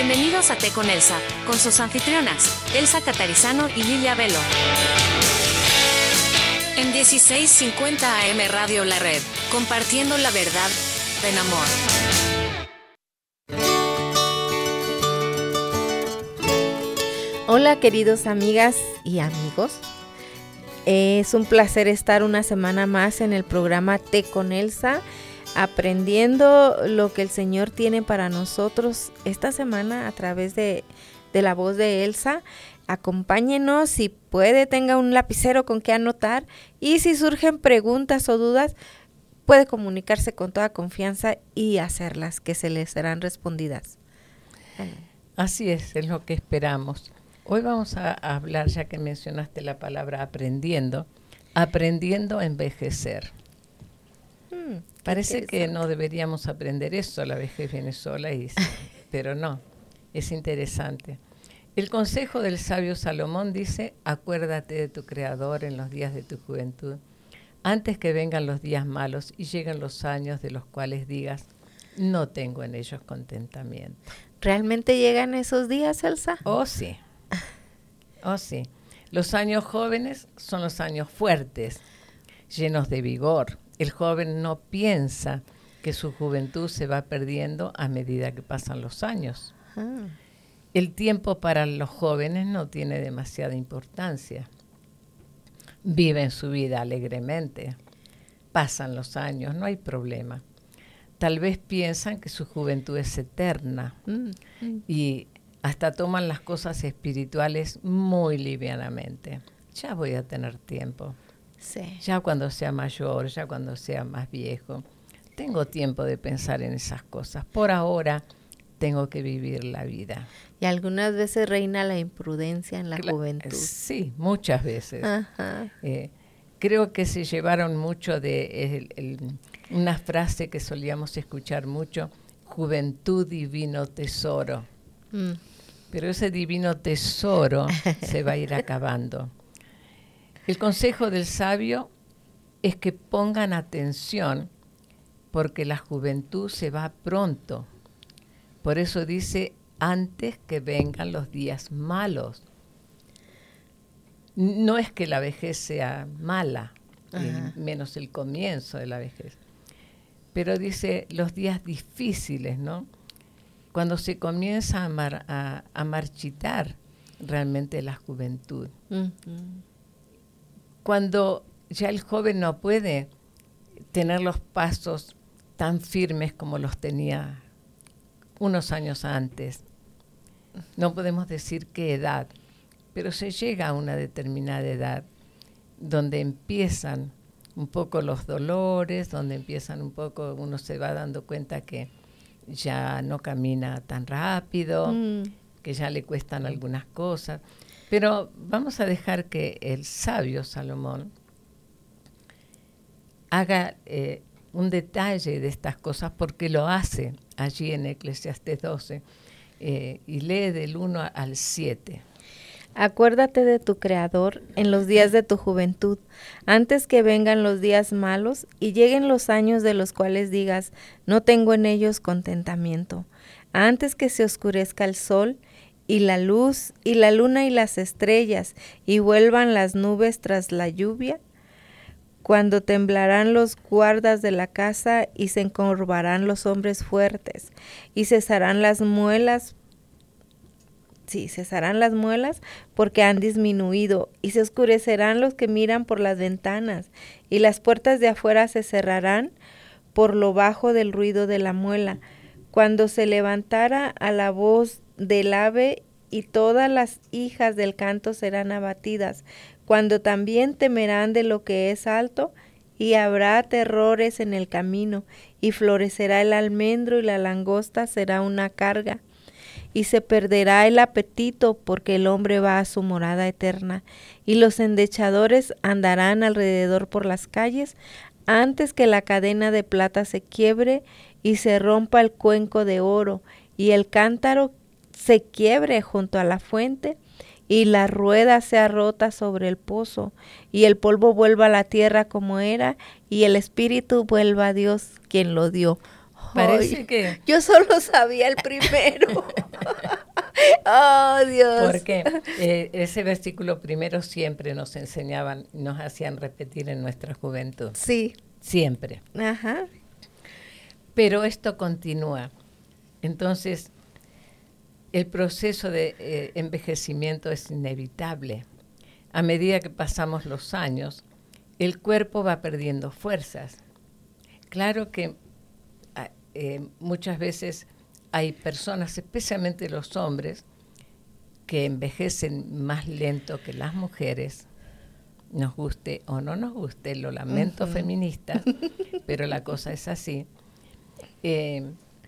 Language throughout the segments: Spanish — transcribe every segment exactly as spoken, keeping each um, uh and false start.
Bienvenidos a Té con Elsa, con sus anfitrionas, Elsa Catarizano y Lilia Velo. En dieciséis cincuenta A M Radio La Red, compartiendo la verdad en amor. Hola queridos amigas y amigos, es un placer estar una semana más en el programa Té con Elsa, aprendiendo lo que el Señor tiene para nosotros esta semana a través de, de la voz de Elsa. Acompáñenos, si puede, tenga un lapicero con que anotar, y si surgen preguntas o dudas, puede comunicarse con toda confianza y hacerlas, que se les serán respondidas. Así es, es lo que esperamos. Hoy vamos a hablar, ya que mencionaste la palabra aprendiendo, aprendiendo a envejecer. Hmm, Parece que no deberíamos aprender eso, la vejez viene sola, y, pero no, es interesante. El consejo del sabio Salomón dice: acuérdate de tu Creador en los días de tu juventud, antes que vengan los días malos y lleguen los años de los cuales digas, no tengo en ellos contentamiento. ¿Realmente llegan esos días, Elsa? Oh, sí. Oh, sí. Los años jóvenes son los años fuertes, llenos de vigor. El joven no piensa que su juventud se va perdiendo a medida que pasan los años. Ah. El tiempo para los jóvenes no tiene demasiada importancia. Viven su vida alegremente. Pasan los años, no hay problema. Tal vez piensan que su juventud es eterna mm. y hasta toman las cosas espirituales muy livianamente. Ya voy a tener tiempo. Sí. Ya cuando sea mayor, ya cuando sea más viejo, tengo tiempo de pensar en esas cosas. Por ahora tengo que vivir la vida. Y algunas veces reina la imprudencia en la Cla- juventud. Sí, muchas veces. Ajá. Eh, creo que se llevaron mucho de el, el, una frase que solíamos escuchar mucho: juventud, divino tesoro. Mm. Pero ese divino tesoro se va a ir acabando. El consejo del sabio es que pongan atención, porque la juventud se va pronto. Por eso dice, antes que vengan los días malos. No es que la vejez sea mala, eh, menos el comienzo de la vejez. Pero dice los días difíciles, ¿no? Cuando se comienza a, mar, a, a marchitar realmente la juventud. Uh-huh. Cuando ya el joven no puede tener los pasos tan firmes como los tenía unos años antes. No podemos decir qué edad, pero se llega a una determinada edad donde empiezan un poco los dolores, donde empiezan un poco, uno se va dando cuenta que ya no camina tan rápido, mm. que ya le cuestan algunas cosas. Pero vamos a dejar que el sabio Salomón haga eh, un detalle de estas cosas, porque lo hace allí en Eclesiastés doce, eh, y lee del uno al siete. Acuérdate de tu Creador en los días de tu juventud, antes que vengan los días malos y lleguen los años de los cuales digas, no tengo en ellos contentamiento. Antes que se oscurezca el sol y la luz y la luna y las estrellas y vuelvan las nubes tras la lluvia, cuando temblarán los guardas de la casa y se encorvarán los hombres fuertes y cesarán las muelas Sí, cesarán las muelas porque han disminuido, y se oscurecerán los que miran por las ventanas, y las puertas de afuera se cerrarán por lo bajo del ruido de la muela. Cuando se levantara a la voz del ave, y todas las hijas del canto serán abatidas, cuando también temerán de lo que es alto, y habrá terrores en el camino, y florecerá el almendro, y la langosta será una carga. Y se perderá el apetito, porque el hombre va a su morada eterna, y los endechadores andarán alrededor por las calles, antes que la cadena de plata se quiebre y se rompa el cuenco de oro, y el cántaro se quiebre junto a la fuente, y la rueda sea rota sobre el pozo, y el polvo vuelva a la tierra como era, y el espíritu vuelva a Dios quien lo dio. Parece Ay, que... yo solo sabía el primero. Oh, Dios. Porque eh, ese versículo primero siempre nos enseñaban, nos hacían repetir en nuestra juventud. Sí. Siempre. Ajá. Pero esto continúa. Entonces, el proceso de eh, envejecimiento es inevitable. A medida que pasamos los años, el cuerpo va perdiendo fuerzas. Claro que eh, muchas veces hay personas, especialmente los hombres, que envejecen más lento que las mujeres, nos guste o no nos guste, lo lamento, uh-huh. feministas, pero la cosa es así. Eh,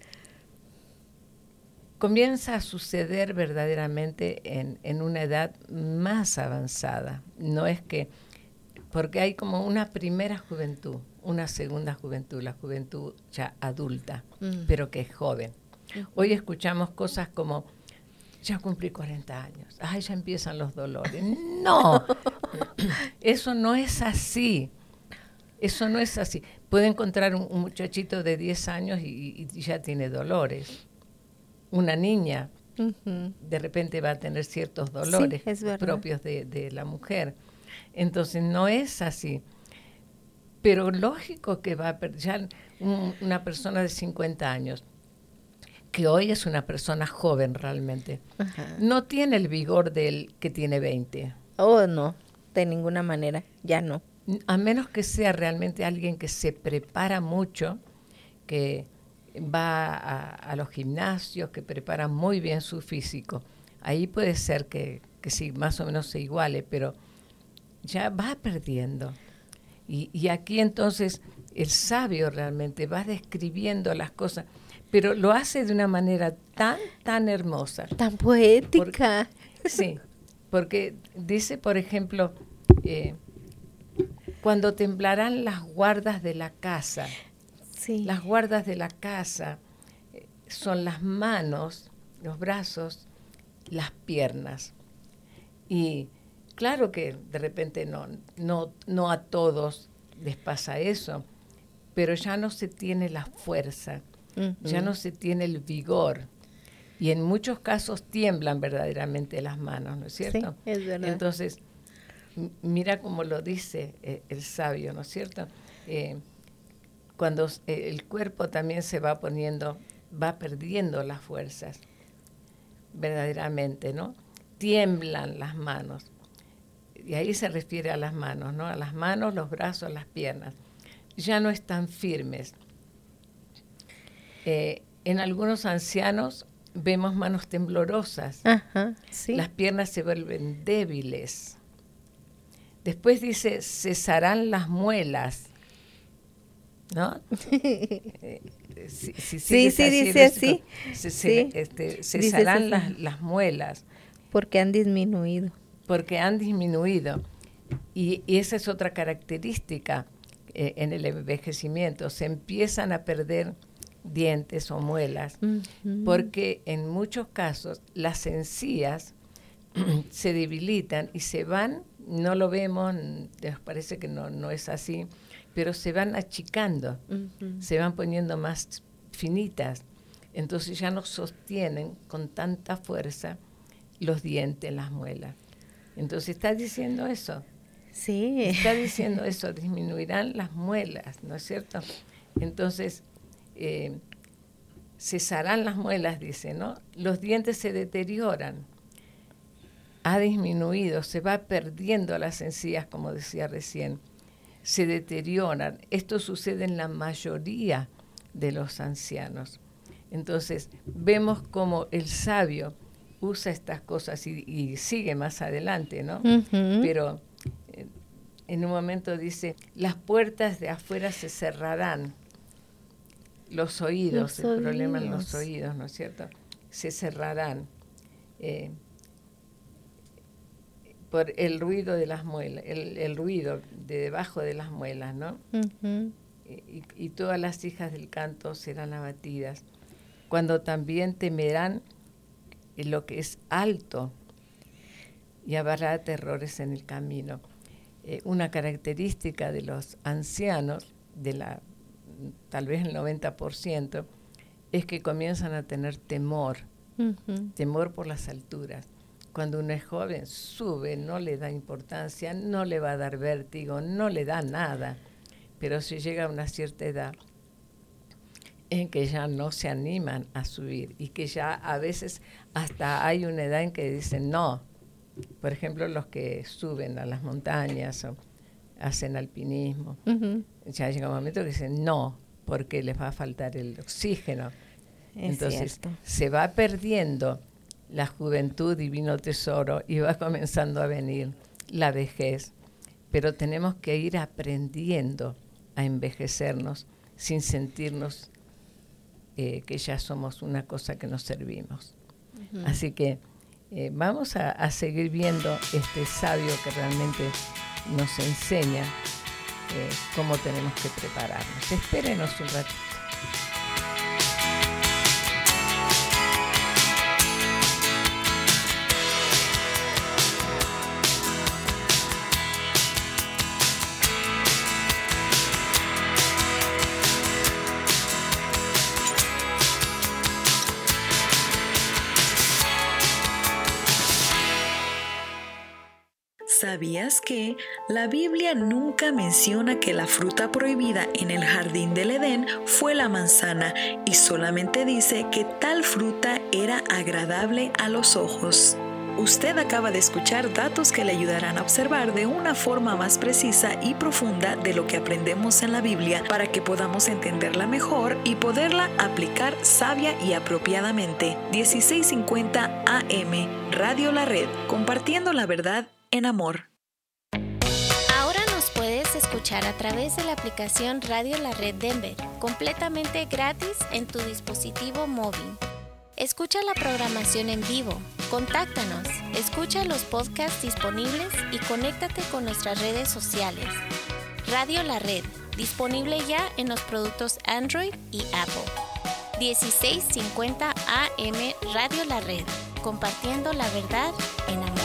comienza a suceder verdaderamente en, en una edad más avanzada. No es que, porque hay como una primera juventud, una segunda juventud, la juventud ya adulta, uh-huh. pero que es joven. Uh-huh. Hoy escuchamos cosas como, ya cumplí cuarenta años, ay, ya empiezan los dolores. No, eso no es así, eso no es así. Puede encontrar un, un muchachito de diez años y, y ya tiene dolores. Una niña uh-huh. de repente va a tener ciertos dolores sí, propios de, de la mujer. Entonces no es así. Pero lógico que va a perder, ya un, una persona de cincuenta años, que hoy es una persona joven realmente, uh-huh. no tiene el vigor del que tiene veinte. Oh, no, de ninguna manera, ya no. A menos que sea realmente alguien que se prepara mucho, que va a, a los gimnasios, que prepara muy bien su físico. Ahí puede ser que, que sí, más o menos se iguale, pero ya va perdiendo. Y, y aquí entonces el sabio realmente va describiendo las cosas, pero lo hace de una manera tan, tan hermosa. Tan poética. Porque, sí, porque dice, por ejemplo, eh, cuando temblarán las guardas de la casa. Sí. Las guardas de la casa eh, son las manos, los brazos, las piernas. Y claro que de repente no, no, no a todos les pasa eso, pero ya no se tiene la fuerza, uh-huh. ya no se tiene el vigor. Y en muchos casos tiemblan verdaderamente las manos, ¿no es cierto? Sí, es verdad. Entonces, m- mira cómo lo dice eh, el sabio, ¿no es cierto? Eh, cuando eh, el cuerpo también se va poniendo, va perdiendo las fuerzas, verdaderamente, ¿no? Tiemblan las manos. Y ahí se refiere a las manos, ¿no? A las manos, los brazos, las piernas. Ya no están firmes. Eh, en algunos ancianos vemos manos temblorosas. Ajá, sí. Las piernas se vuelven débiles. Después dice, cesarán las muelas. ¿No? eh, si, si sí, sí, así, dice así. Se, se, sí. este, cesarán las, las muelas. Porque han disminuido. Porque han disminuido. Y, y esa es otra característica eh, en el envejecimiento. Se empiezan a perder dientes o muelas, uh-huh. porque en muchos casos las encías se debilitan y se van, no lo vemos, nos parece que no, no es así, pero se van achicando, uh-huh. se van poniendo más finitas, entonces ya no sostienen con tanta fuerza los dientes, las muelas. Entonces está diciendo eso. Sí. Está diciendo eso, disminuirán las muelas, ¿no es cierto? Entonces, eh, cesarán las muelas, dice, ¿no? Los dientes se deterioran. Ha disminuido, se va perdiendo las encías, como decía recién. Se deterioran. Esto sucede en la mayoría de los ancianos. Entonces, vemos cómo el sabio usa estas cosas y, y sigue más adelante, ¿no? Uh-huh. Pero eh, en un momento dice, las puertas de afuera se cerrarán, los oídos, los el oídos. problema en los oídos, ¿no es cierto? Se cerrarán eh, por el ruido de las muelas, el, el ruido de debajo de las muelas, ¿no? Uh-huh. Y, y todas las hijas del canto serán abatidas, cuando también temerán lo que es alto y habrá terrores en el camino. Eh, una característica de los ancianos, de la, tal vez el noventa por ciento, es que comienzan a tener temor, uh-huh. temor por las alturas. Cuando uno es joven, sube, no le da importancia, no le va a dar vértigo, no le da nada. Pero si llega a una cierta edad en que ya no se animan a subir y que ya a veces hasta hay una edad en que dicen no. Por ejemplo, los que suben a las montañas o hacen alpinismo, uh-huh. ya llega un momento que dicen no, porque les va a faltar el oxígeno. Es Entonces cierto. se va perdiendo la juventud, divino tesoro, y va comenzando a venir la vejez. Pero tenemos que ir aprendiendo a envejecernos sin sentirnos eh, que ya somos una cosa que nos servimos. Uh-huh. Así que eh, vamos a, a seguir viendo este sabio que realmente nos enseña eh, cómo tenemos que prepararnos. Espérenos un ratito. ¿Sabías que la Biblia nunca menciona que la fruta prohibida en el jardín del Edén fue la manzana y solamente dice que tal fruta era agradable a los ojos? Usted acaba de escuchar datos que le ayudarán a observar de una forma más precisa y profunda de lo que aprendemos en la Biblia para que podamos entenderla mejor y poderla aplicar sabia y apropiadamente. dieciséis cincuenta A M, Radio La Red, compartiendo la verdad en amor. Ahora nos puedes escuchar a través de la aplicación Radio La Red Denver, completamente gratis en tu dispositivo móvil. Escucha la programación en vivo, contáctanos, escucha los podcasts disponibles y conéctate con nuestras redes sociales. Radio La Red, disponible ya en los productos Android y Apple. dieciséis cincuenta A M Radio La Red, compartiendo la verdad en amor.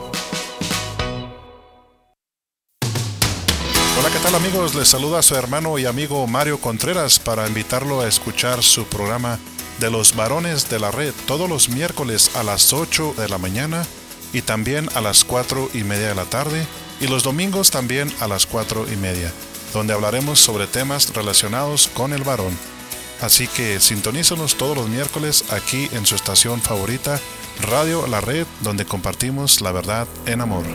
Hola, ¿qué tal amigos? Les saluda a su hermano y amigo Mario Contreras para invitarlo a escuchar su programa de los varones de la red todos los miércoles a las ocho de la mañana y también a las cuatro y media de la tarde y los domingos también a las cuatro y media, donde hablaremos sobre temas relacionados con el varón. Así que sintonízanos todos los miércoles aquí en su estación favorita, Radio La Red, donde compartimos la verdad en amor.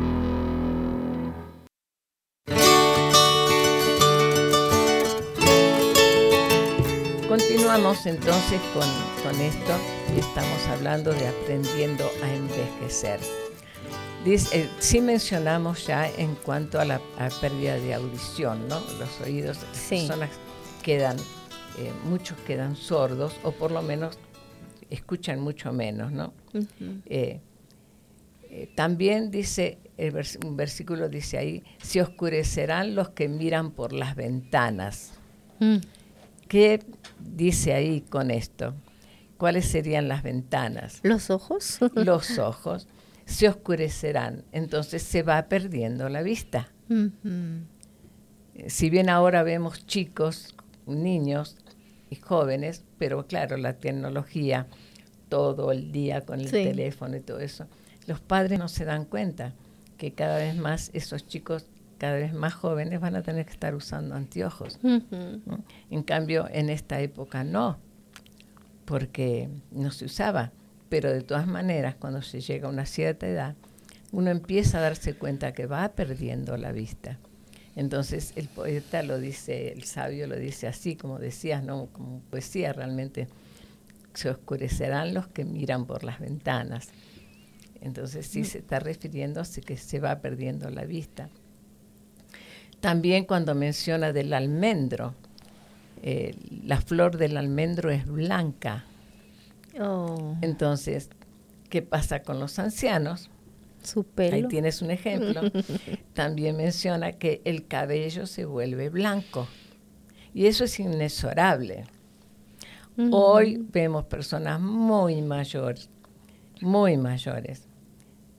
Continuamos entonces con, con esto y estamos hablando de aprendiendo a envejecer. Dice, eh, sí mencionamos ya en cuanto a la a pérdida de audición, ¿no? Los oídos de las sí. personas quedan, eh, muchos quedan sordos o por lo menos escuchan mucho menos, ¿no? Uh-huh. eh, eh, también dice, el vers- un versículo dice ahí, se oscurecerán los que miran por las ventanas. Mm. ¿Qué dice ahí con esto? ¿Cuáles serían las ventanas? ¿Los ojos? Los ojos se oscurecerán, entonces se va perdiendo la vista. Uh-huh. Si bien ahora vemos chicos, niños y jóvenes, pero claro, la tecnología, todo el día con el sí. teléfono y todo eso, los padres no se dan cuenta que cada vez más esos chicos cada vez más jóvenes van a tener que estar usando anteojos. Uh-huh. ¿no? En cambio, en esta época no, porque no se usaba. Pero de todas maneras, cuando se llega a una cierta edad, uno empieza a darse cuenta que va perdiendo la vista. Entonces, el poeta lo dice, el sabio lo dice así, como decías, ¿no? Como poesía realmente, se oscurecerán los que miran por las ventanas. Entonces, sí uh-huh. se está refiriendo a que se va perdiendo la vista. También cuando menciona del almendro, eh, la flor del almendro es blanca. Oh. Entonces, ¿qué pasa con los ancianos? Su pelo. Ahí tienes un ejemplo. También menciona que el cabello se vuelve blanco. Y eso es inexorable. Uh-huh. Hoy vemos personas muy mayores, muy mayores,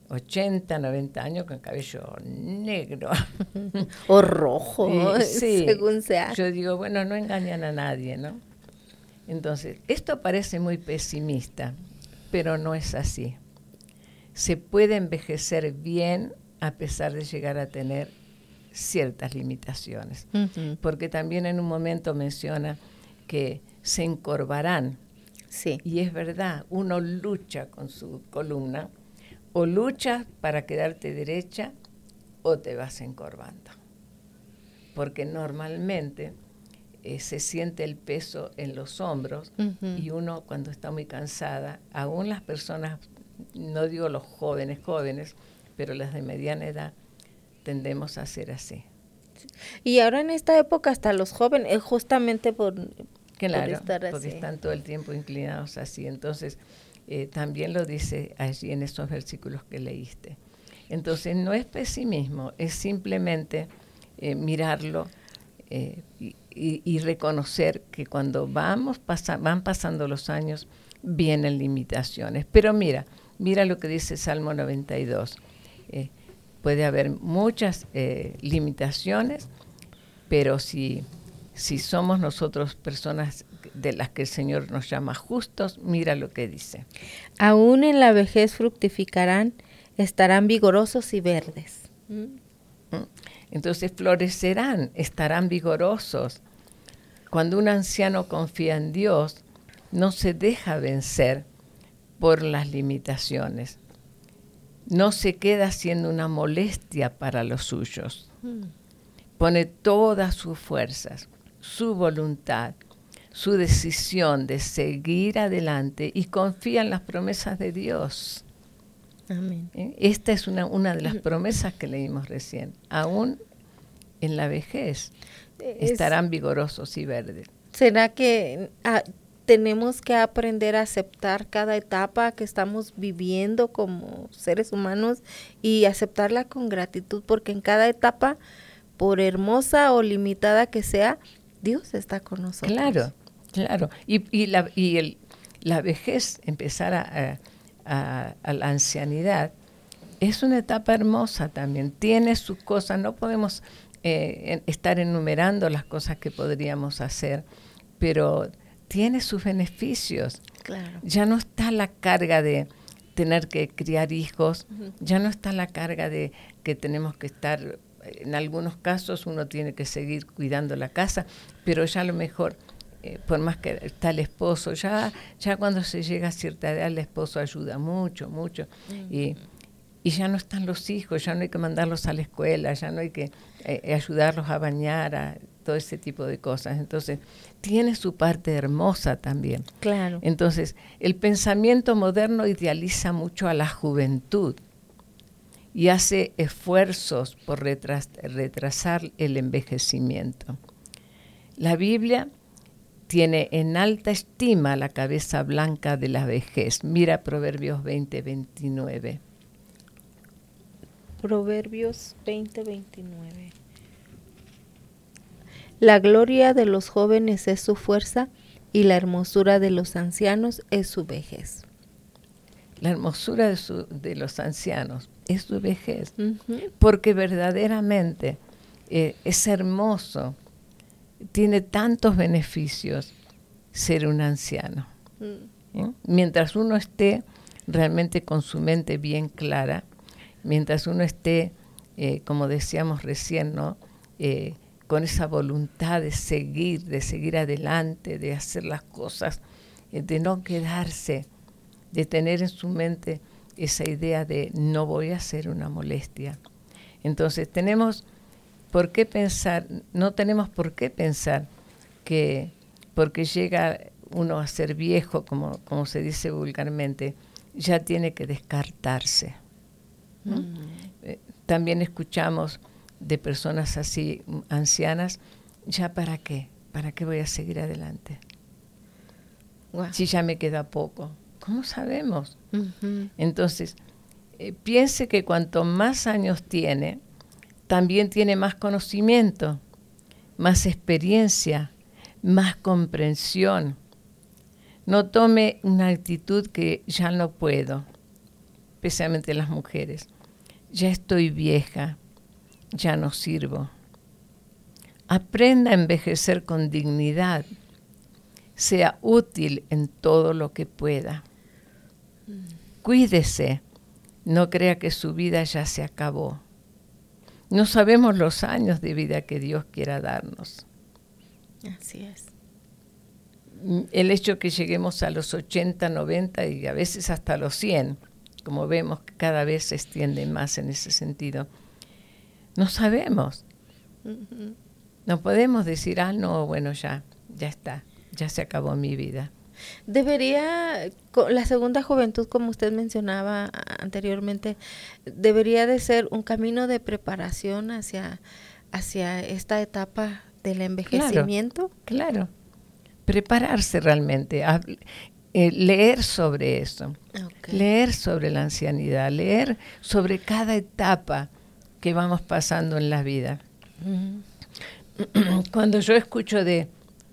ochenta, noventa años con cabello negro. O rojo, Y, sí, según sea. Yo digo, bueno, no engañan a nadie, ¿no? Entonces, esto parece muy pesimista, pero no es así. Se puede envejecer bien a pesar de llegar a tener ciertas limitaciones. Uh-huh. Porque también en un momento menciona que se encorvarán. Sí. Y es verdad, uno lucha con su columna, o luchas para quedarte derecha o te vas encorvando. Porque normalmente eh, se siente el peso en los hombros uh-huh. y uno cuando está muy cansada, aún las personas, no digo los jóvenes jóvenes, pero las de mediana edad, tendemos a ser así. Y ahora en esta época hasta los jóvenes, justamente por, claro, por estar así. Porque están todo el tiempo inclinados así. Entonces, eh, también lo dice allí en esos versículos que leíste. Entonces, no es pesimismo, es simplemente eh, mirarlo eh, y, y, y reconocer que cuando vamos pasa, van pasando los años, vienen limitaciones. Pero mira, mira lo que dice Salmo noventa y dos. Eh, puede haber muchas eh, limitaciones, pero si, si somos nosotros personas de las que el Señor nos llama justos, mira lo que dice. Aún en la vejez fructificarán, estarán vigorosos y verdes. Entonces florecerán, estarán vigorosos. Cuando un anciano confía en Dios, no se deja vencer por las limitaciones. No se queda siendo una molestia para los suyos. Pone todas sus fuerzas, su voluntad, su decisión de seguir adelante y confía en las promesas de Dios. Amén. ¿Eh? Esta es una, una de las promesas que leímos recién. Aún en la vejez es, estarán vigorosos y verdes. ¿Será que ah, tenemos que aprender a aceptar cada etapa que estamos viviendo como seres humanos y aceptarla con gratitud? Porque en cada etapa, por hermosa o limitada que sea, Dios está con nosotros. Claro, claro. Y, y, la, y el, la vejez, empezar a... a A, a la ancianidad, es una etapa hermosa también, tiene sus cosas, no podemos eh, en, estar enumerando las cosas que podríamos hacer, pero tiene sus beneficios. Claro. Ya no está la carga de tener que criar hijos, uh-huh. ya no está la carga de que tenemos que estar, en algunos casos uno tiene que seguir cuidando la casa, pero ya a lo mejor... Eh, por más que está el esposo, ya, ya cuando se llega a cierta edad el esposo ayuda mucho, mucho, mm. y, y ya no están los hijos, ya no hay que mandarlos a la escuela, ya no hay que eh, ayudarlos a bañar, a todo ese tipo de cosas. Entonces, tiene su parte hermosa también. Claro. Entonces, el pensamiento moderno idealiza mucho a la juventud y hace esfuerzos por retras- retrasar el envejecimiento. La Biblia tiene en alta estima la cabeza blanca de la vejez. Mira Proverbios veinte, veintinueve. Proverbios veinte, veintinueve. La gloria de los jóvenes es su fuerza y la hermosura de los ancianos es su vejez. La hermosura de, su, de los ancianos es su vejez, Uh-huh. porque verdaderamente eh, es hermoso. Tiene tantos beneficios ser un anciano. Mm. ¿Eh? Mientras uno esté realmente con su mente bien clara, mientras uno esté, eh, como decíamos recién, ¿no? Eh, con esa voluntad de seguir, de seguir adelante, de hacer las cosas, eh, de no quedarse, de tener en su mente esa idea de no voy a ser una molestia. Entonces tenemos... ¿Por qué pensar? No tenemos por qué pensar que porque llega uno a ser viejo, como, como se dice vulgarmente, ya tiene que descartarse, ¿no? Mm. Eh, también escuchamos de personas así, ancianas, ¿ya para qué? ¿Para qué voy a seguir adelante? Wow. Si ya me queda poco. ¿Cómo sabemos? Uh-huh. Entonces, eh, piense que cuanto más años tiene, también tiene más conocimiento, más experiencia, más comprensión. No tome una actitud que ya no puedo, especialmente las mujeres. Ya estoy vieja, ya no sirvo. Aprenda a envejecer con dignidad. Sea útil en todo lo que pueda. Cuídese. No crea que su vida ya se acabó. No sabemos los años de vida que Dios quiera darnos. Así es. El hecho que lleguemos a los ochenta, noventa y a veces hasta los cien, como vemos que cada vez se extiende más en ese sentido, no sabemos. Uh-huh. No podemos decir, ah, no, bueno, ya, ya está, ya se acabó mi vida. Debería, la segunda juventud, como usted mencionaba anteriormente, debería de ser un camino de preparación hacia, hacia esta etapa del envejecimiento. Claro, claro. Prepararse realmente, a, eh, leer sobre eso, okay. Leer sobre la ancianidad, leer sobre cada etapa que vamos pasando en la vida. Uh-huh. Cuando yo escucho de...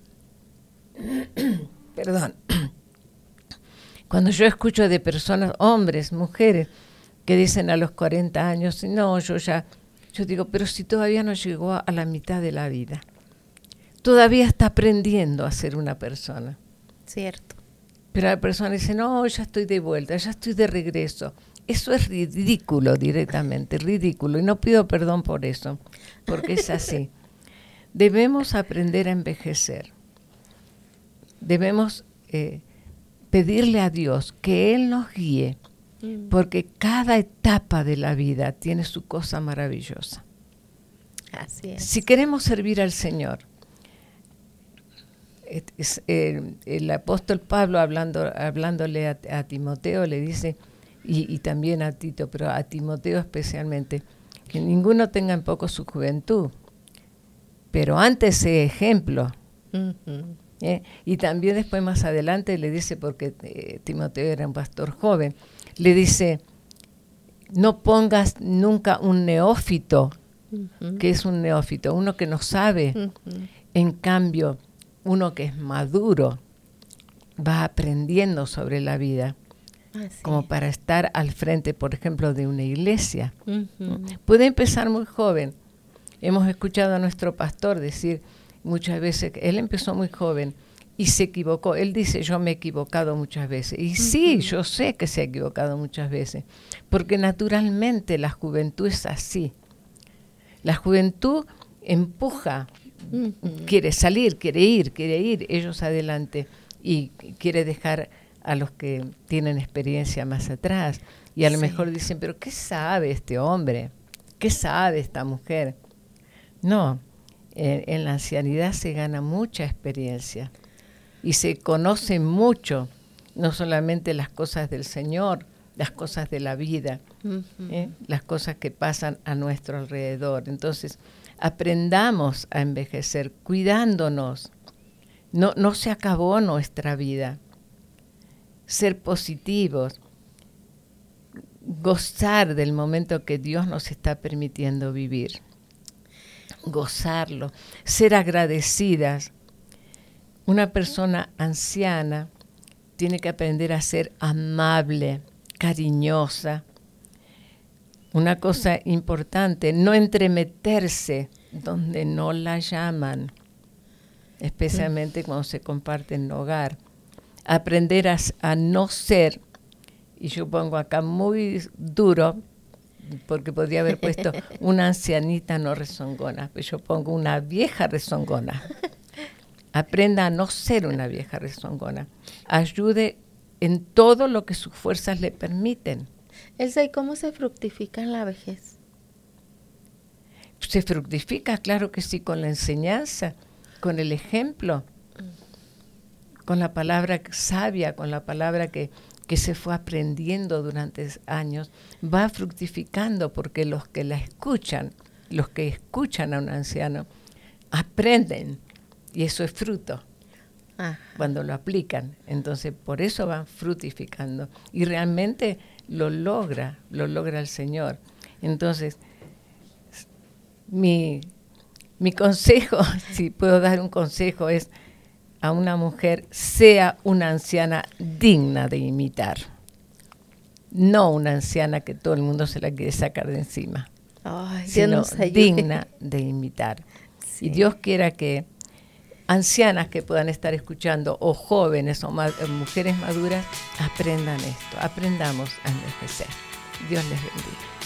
Perdón. Cuando yo escucho de personas, hombres, mujeres, que dicen a los cuarenta años, no, yo ya... Yo digo, pero si todavía no llegó a, a la mitad de la vida. Todavía está aprendiendo a ser una persona. Cierto. Pero la persona dice, no, ya estoy de vuelta, ya estoy de regreso. Eso es ridículo directamente, ridículo. Y no pido perdón por eso, porque es así. Debemos aprender a envejecer. Debemos eh, pedirle a Dios que Él nos guíe, mm. porque cada etapa de la vida tiene su cosa maravillosa. Así es. Si queremos servir al Señor, Es, eh, el apóstol Pablo hablando, hablándole a, a Timoteo le dice, y, y también a Tito, pero a Timoteo especialmente, que ninguno tenga en poco su juventud, pero antes ese ejemplo. Uh-huh. ¿eh? Y también después más adelante le dice, porque eh, Timoteo era un pastor joven, le dice, no pongas nunca un neófito, uh-huh. que es un neófito, uno que no sabe, uh-huh. en cambio, uno que es maduro va aprendiendo sobre la vida, así como para estar al frente, por ejemplo, de una iglesia. Uh-huh. Puede empezar muy joven. Hemos escuchado a nuestro pastor decir muchas veces que él empezó muy joven y se equivocó. Él dice, yo me he equivocado muchas veces. Y uh-huh. sí, yo sé que se ha equivocado muchas veces, porque naturalmente la juventud es así. La juventud empuja, uh-huh. quiere salir, quiere ir, quiere ir ellos adelante y quiere dejar a los que tienen experiencia más atrás. Y a lo sí. mejor dicen, pero ¿qué sabe este hombre? ¿Qué sabe esta mujer? No, en, en la ancianidad se gana mucha experiencia y se conoce mucho, no solamente las cosas del Señor, las cosas de la vida, uh-huh. ¿eh? las cosas que pasan a nuestro alrededor. Entonces, aprendamos a envejecer cuidándonos. No, no se acabó nuestra vida. Ser positivos, gozar del momento que Dios nos está permitiendo vivir. Gozarlo, ser agradecidas. Una persona anciana tiene que aprender a ser amable, cariñosa. Una cosa importante, no entremeterse donde no la llaman, especialmente cuando se comparte en hogar. Aprender a, a no ser, y yo pongo acá muy duro, porque podría haber puesto una ancianita no rezongona, pero yo pongo una vieja rezongona. Aprenda a no ser una vieja rezongona. Ayude en todo lo que sus fuerzas le permiten. Elsa, ¿y cómo se fructifica en la vejez? Se fructifica, claro que sí, con la enseñanza, con el ejemplo, mm. con la palabra sabia, con la palabra que, que se fue aprendiendo durante años, va fructificando porque los que la escuchan, los que escuchan a un anciano, aprenden y eso es fruto. Ah. Cuando lo aplican, entonces por eso van fructificando y realmente lo logra, lo logra el Señor. Entonces, mi, mi consejo, si puedo dar un consejo, es a una mujer, sea una anciana digna de imitar. no una anciana que todo el mundo se la quiere sacar de encima, Ay, Dios sino nos ayude. digna de imitar. Sí. Y Dios quiera que ancianas que puedan estar escuchando, o jóvenes o ma- mujeres maduras, aprendan esto, aprendamos a envejecer. Dios les bendiga.